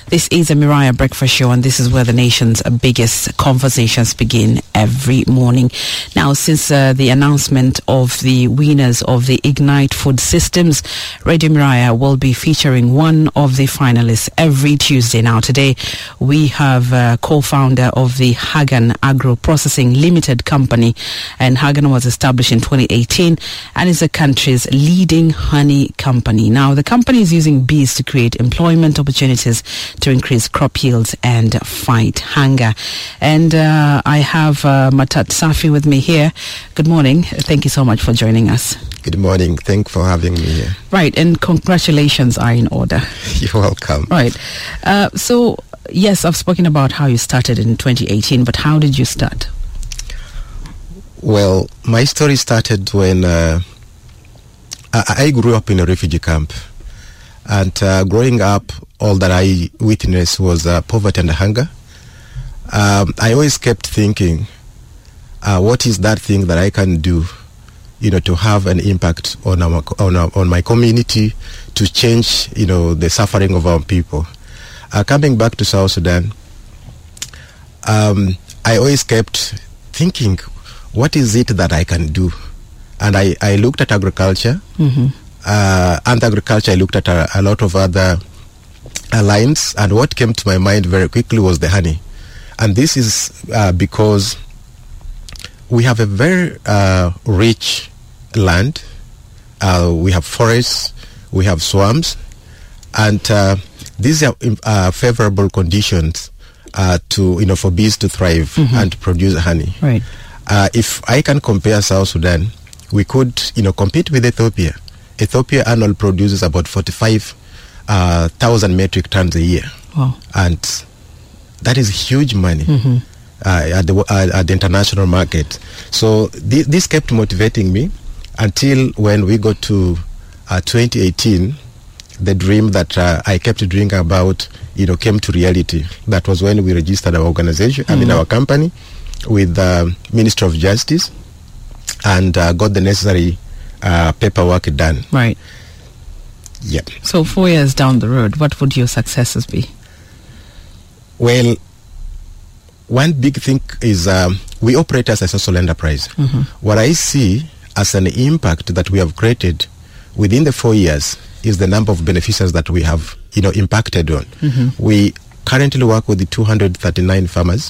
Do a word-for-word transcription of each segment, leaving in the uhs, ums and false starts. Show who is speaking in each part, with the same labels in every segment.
Speaker 1: This is a Mariah Breakfast Show, and this is where the nation's biggest conversations begin every morning. Now, since uh, the announcement of the winners of the Ignite Food Systems, Radio Mariah will be featuring one of the finalists every Tuesday. Now, today we have a co-founder of the Hagan Agro Processing Limited Company, and Hagan was established in twenty eighteen and is the country's leading honey company. Now, the company is using bees to create employment opportunities to increase crop yields and fight hunger. And uh, I have uh, Matat Safi with me here. Good morning. Thank you so much for joining us.
Speaker 2: Good morning. Thanks for having me here.
Speaker 1: Right, and congratulations are in order.
Speaker 2: You're welcome.
Speaker 1: Right. Uh, so, yes, I've spoken about how you started in twenty eighteen, but how did you start?
Speaker 2: Well, my story started when uh, I, I grew up in a refugee camp. And uh, growing up, all that I witnessed was uh, poverty and hunger. Um, I always kept thinking, uh, what is that thing that I can do, you know, to have an impact on our, on our, on my community, to change, you know, the suffering of our people. Uh, coming back to South Sudan, um, I always kept thinking, what is it that I can do? And I, I looked at agriculture. Mm-hmm. Uh, and agriculture, I looked at a, a lot of other uh, lines, and what came to my mind very quickly was the honey. And this is uh, because we have a very uh, rich land. Uh, we have forests, we have swamps, and uh, these are uh, favorable conditions uh, to, you know, for bees to thrive mm-hmm. and produce honey.
Speaker 1: Right.
Speaker 2: Uh, if I can compare South Sudan, we could, you know, compete with Ethiopia. Ethiopia annual produces about forty-five thousand uh, metric tons a year.
Speaker 1: Wow.
Speaker 2: And that is huge money mm-hmm. uh, at, the, uh, at the international market. So th- this kept motivating me until when we got to uh, twenty eighteen, the dream that uh, I kept dreaming about, you know, came to reality. That was when we registered our organization, mm-hmm. I mean our company, with the uh, Ministry of Justice, and uh, got the necessary Uh, paperwork done.
Speaker 1: Right.
Speaker 2: Yep.
Speaker 1: So four years down the road, what would your successes be?
Speaker 2: Well, one big thing is um, we operate as a social enterprise. Mm-hmm. What I see as an impact that we have created within the four years is the number of beneficiaries that we have, you know, impacted on. Mm-hmm. We currently work with the two hundred thirty-nine farmers.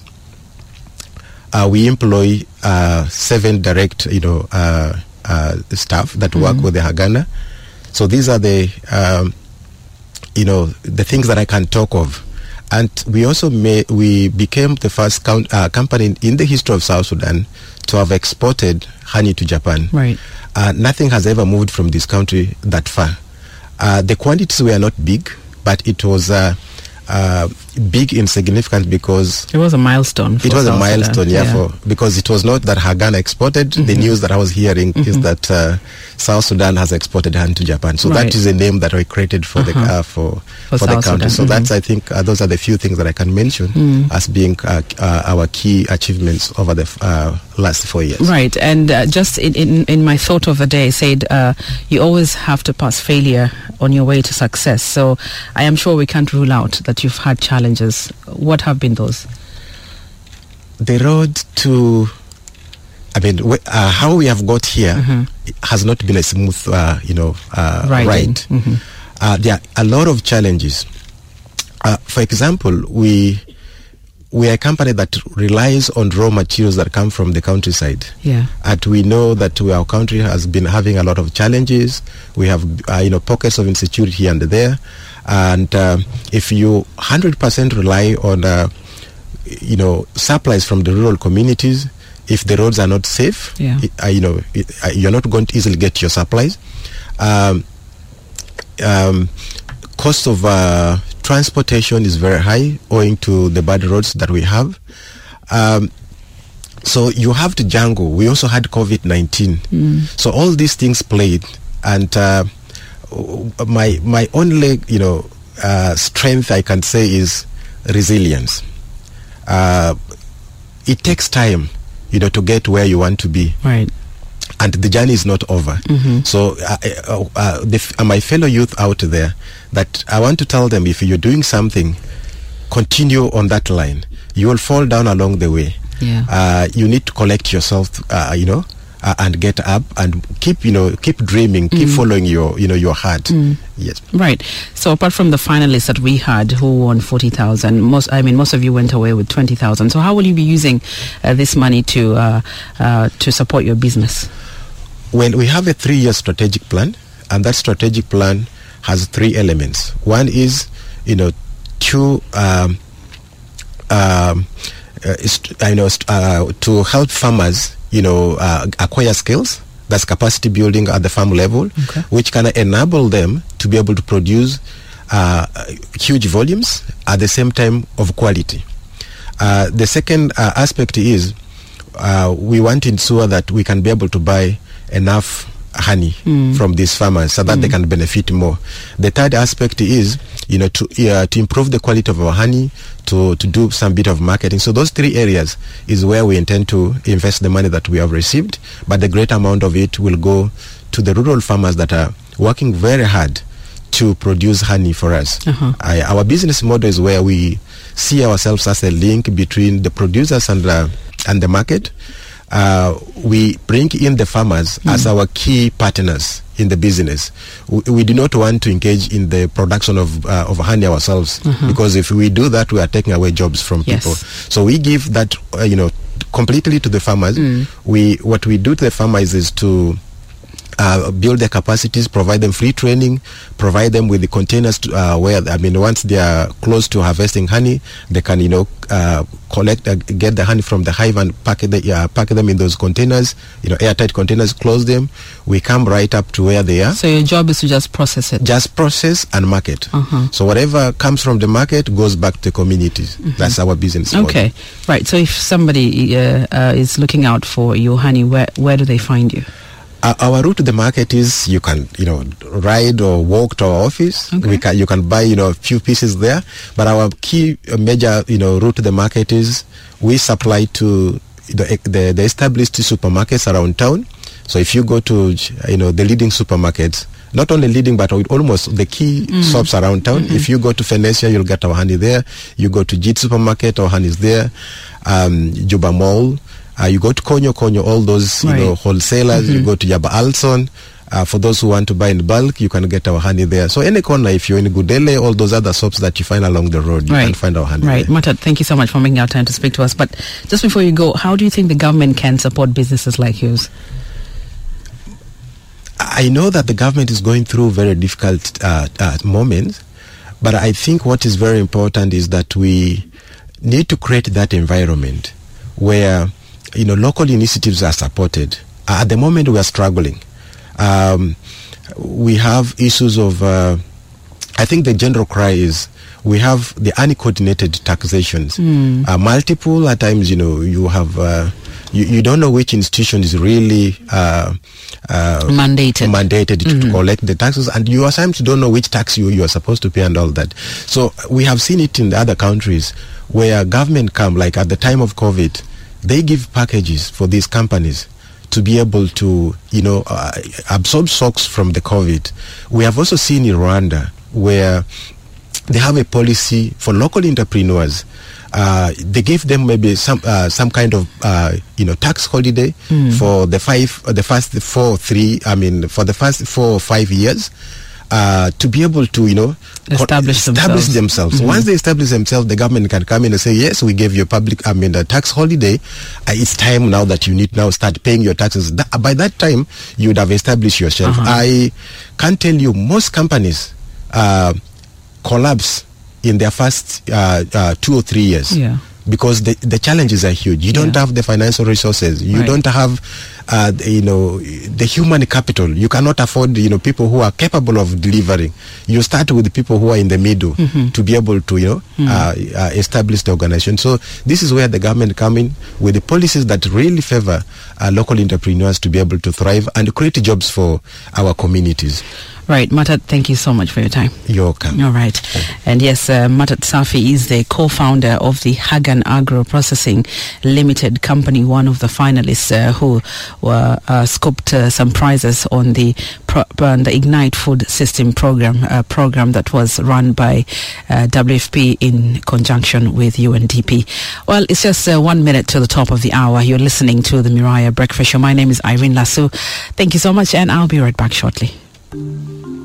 Speaker 2: Uh, we employ uh, seven direct, you know, uh, Uh, staff that mm-hmm. work with the Hagana. So these are the, um, you know, the things that I can talk of. And we also may, we became the first count, uh, company in the history of South Sudan to have exported honey to Japan.
Speaker 1: Right.
Speaker 2: Uh, nothing has ever moved from this country that far. Uh, the quantities were not big, but it was uh, uh, big in significance because
Speaker 1: it was a milestone. For
Speaker 2: it was
Speaker 1: South
Speaker 2: a milestone,
Speaker 1: Sudan.
Speaker 2: yeah,
Speaker 1: yeah,
Speaker 2: for because it was not that Hagana exported. Mm-hmm. The news that I was hearing mm-hmm. is that uh, South Sudan has exported honey to Japan. So right. that is a name that we created for uh-huh. the uh, for
Speaker 1: for,
Speaker 2: for the country.
Speaker 1: Sudan.
Speaker 2: So
Speaker 1: mm-hmm.
Speaker 2: that's I think uh, those are the few things that I can mention mm. as being uh, uh, our key achievements over the uh, last four years.
Speaker 1: Right, and uh, just in, in in my thought of the day, I said uh, you always have to pass failure on your way to success. So I am sure we can't rule out that you've had challenges. What have been those?
Speaker 2: The road to, I mean, uh, how we have got here mm-hmm. has not been a smooth, uh, you know, uh, ride. Mm-hmm. Uh, there are a lot of challenges. Uh, for example, we we are a company that relies on raw materials that come from the countryside.
Speaker 1: Yeah.
Speaker 2: And we know that we, our country has been having a lot of challenges. We have, uh, you know, pockets of insecurity here and there. And uh, if you one hundred percent rely on, uh, you know, supplies from the rural communities, if the roads are not safe,
Speaker 1: yeah.
Speaker 2: it, uh, you know, it, uh, you're not going to easily get your supplies. Um, um, cost of uh, transportation is very high owing to the bad roads that we have. Um, so you have to jungle. We also had covid nineteen. Mm. So all these things played. And uh, my my only, you know, uh, strength I can say is resilience. Uh, it takes time, you know, to get where you want to be.
Speaker 1: Right.
Speaker 2: And the journey is not over. Mm-hmm. So uh, uh, uh, the, uh, my fellow youth out there, that I want to tell them, if you're doing something, continue on that line, you will fall down along the way.
Speaker 1: Yeah.
Speaker 2: Uh, you need to collect yourself, uh, you know, uh, and get up and keep, you know, keep dreaming, keep mm. following your, you know, your heart. Mm. Yes.
Speaker 1: Right. So apart from the finalists that we had who won forty thousand, most, I mean, most of you went away with twenty thousand. So how will you be using uh, this money to, uh, uh, to support your business?
Speaker 2: Well, we have a three-year strategic plan, and that strategic plan has three elements. One is, you know, to, um, um, uh, you know, uh, to help farmers, you know, uh, acquire skills. That's capacity building at the farm level, okay. which can enable them to be able to produce uh, huge volumes at the same time of quality. Uh, the second uh, aspect is uh, we want to ensure that we can be able to buy enough honey mm. from these farmers so that mm. they can benefit more. The third aspect is, you know, to uh, to improve the quality of our honey, to to do some bit of marketing. So those three areas is where we intend to invest the money that we have received, but the great amount of it will go to the rural farmers that are working very hard to produce honey for us. Uh-huh. I, our business model is where we see ourselves as a link between the producers and uh, and the market. Uh, we bring in the farmers mm. as our key partners in the business. We, we do not want to engage in the production of uh, of honey ourselves, uh-huh. because if we do that, we are taking away jobs from yes. people. So we give that, uh, you know, completely to the farmers. Mm. We what we do to the farmers is to Uh, build their capacities, provide them free training, provide them with the containers to, uh, where, I mean, once they are close to harvesting honey, they can, you know, uh, collect, uh, get the honey from the hive and pack, it, uh, pack them in those containers, you know, airtight containers, close them. We come right up to where they are.
Speaker 1: So your job is to just process it?
Speaker 2: Just process and market. Uh-huh. So whatever comes from the market goes back to the communities. Mm-hmm. That's our business model.
Speaker 1: Okay, right. So if somebody uh, uh, is looking out for your honey, where, where do they find you?
Speaker 2: Uh, our route to the market is you can, you know, ride or walk to our office. Okay. We can, you can buy, you know, a few pieces there. But our key uh, major, you know, route to the market is we supply to the, the, the established supermarkets around town. So if you go to, you know, the leading supermarkets, not only leading, but almost the key mm. shops around town. Mm-hmm. If you go to Phoenicia, you'll get our honey there. You go to Jit Supermarket, our honey is there. Um, Juba Mall. Uh, you go to Konyo Konyo, all those, you right. know, wholesalers. Mm-hmm. You go to Yaba Alson. Uh, for those who want to buy in bulk, you can get our honey there. So any corner, if you're in Gudele, all those other shops that you find along the road, you right. can find our honey
Speaker 1: right.
Speaker 2: there.
Speaker 1: Right. Matat, thank you so much for making our time to speak to us. But just before you go, how do you think the government can support businesses like yours?
Speaker 2: I know that the government is going through very difficult uh, uh, moments, but I think what is very important is that we need to create that environment where, you know, local initiatives are supported. Uh, at the moment, we are struggling. Um, we have issues of, uh, I think the general cry is we have the uncoordinated taxations. Mm. Uh, multiple, at times, you know, you have, uh, you, you don't know which institution is really uh, uh,
Speaker 1: mandated,
Speaker 2: mandated mm-hmm. to, to collect the taxes, and you sometimes don't know which tax you, you are supposed to pay and all that. So we have seen it in the other countries where government come, like at the time of COVID, they give packages for these companies to be able to, you know, uh, absorb shocks from the COVID. We have also seen in Rwanda where they have a policy for local entrepreneurs. Uh, they gave them maybe some uh, some kind of uh, you know tax holiday mm. for the five uh, the first four three I mean for the first four or five years. Uh, to be able to, you know,
Speaker 1: establish,
Speaker 2: co- establish themselves. Mm-hmm. Once they establish themselves, the government can come in and say, yes, we gave you a public, I mean, a tax holiday. Uh, it's time now that you need now start paying your taxes. Th- by that time, you would have established yourself. Uh-huh. I can tell you, most companies uh, collapse in their first uh, uh, two or three years.
Speaker 1: Yeah.
Speaker 2: Because the the challenges are huge. You yeah. don't have the financial resources. You right. don't have, uh, you know, the human capital. You cannot afford, you know, people who are capable of delivering. You start with the people who are in the middle mm-hmm. to be able to, you know, mm-hmm. uh, uh, establish the organization. So this is where the government come in with the policies that really favor uh, local entrepreneurs to be able to thrive and create jobs for our communities.
Speaker 1: Right, Matat, thank you so much for your time.
Speaker 2: You're welcome.
Speaker 1: All right. And yes, uh, Matat Safi is the co-founder of the Hagan Agro Processing Limited company, one of the finalists uh, who were uh, scoped uh, some prizes on the pro- on the Ignite Food System program, uh, program that was run by uh, W F P in conjunction with U N D P. Well, it's just uh, one minute to the top of the hour. You're listening to the Miraya Breakfast Show. My name is Irene Lasso. Thank you so much, and I'll be right back shortly.